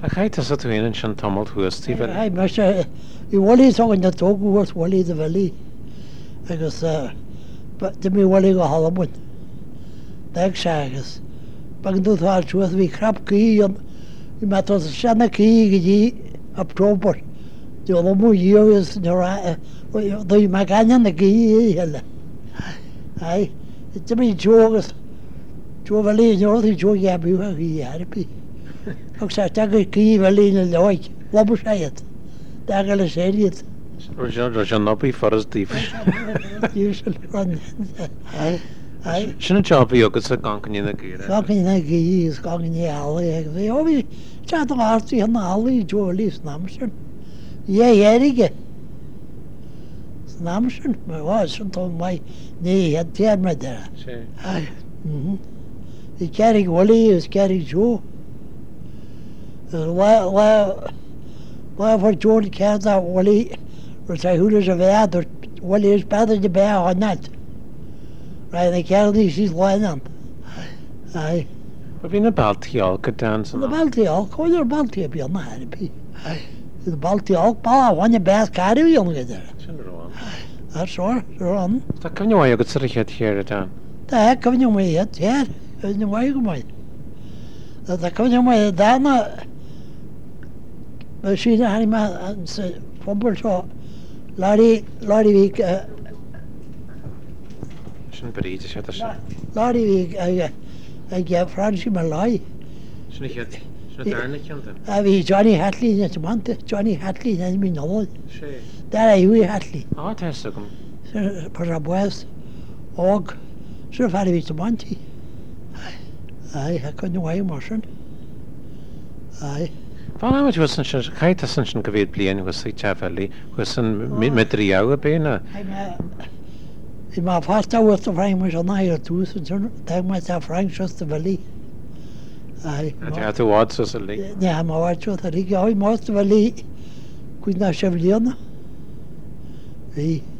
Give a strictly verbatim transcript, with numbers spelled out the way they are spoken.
A chaite sa tú héann sin tamalt thuastí bheith. Ai me se i bhí so na tógúhas bhí a bhelí agus de mí bhí go hallmuin deag se agus bag dúá tuas bhí crapcaí an i me sena cí go dtí aptóbar de mú díogus dú me gaian na cí heile. Ai de mí teogus tú bhelí neirthaí teó geabú a í Harpi. Ag sé te go cí bhelína leid lobu séiad de go le séiad. Ro an nobí forras díh. Sinna jobbí agus a gancaní na gíire. Gacan na gíos gacan eala ag bhí ó bhí te an átaí an álaí dúlís námsin. Dhé éige námsin bhá san tó mai ní head téar me de. I ceirigh bhlaí agus ceirigh dú. Láfar dúir cead a bhlaí ru sé thuúlas a bhéidir bhlaí is beidir de bé ánaid. Ra na ceirdaí sí láinan. Ai. Ba bhí na baltíál go dan san. Na baltíál chuidir baltí a bíon na Harpi. I baltíál bá bhaine bes cairú an gaidir. Sin roáin. Ar sór an. Tá cemneáid agus sa chéad chéir a dan. Tá he cemne mé iad tear gus na bhaid go maiid. Tá cemne mé dána sí na haí an sa fóbar seo láirí láirí bhí Sin beríide sé se. láirí bhí ag ge Fransí mar láid. Sinna chéad sinna darna ceanta. A bhí Johnny Hatley na manta Johnny Hatley na mí nóid. sé. Dar a dhui Hatley. Á te gom. Par a buas óg sur fer ví manti. Ai ha kun nu mar sin. Ai. Fá was san chaite san sin go bhéad blian was sé tefellí was san mitrí a béna. I má fasta was a Frank mar an nair tú te mai a Frank just a bhelí. Ai. tú bhád so sa lí. Ne ha má a rí á má bhelí cuiid na seflianna. Bhí.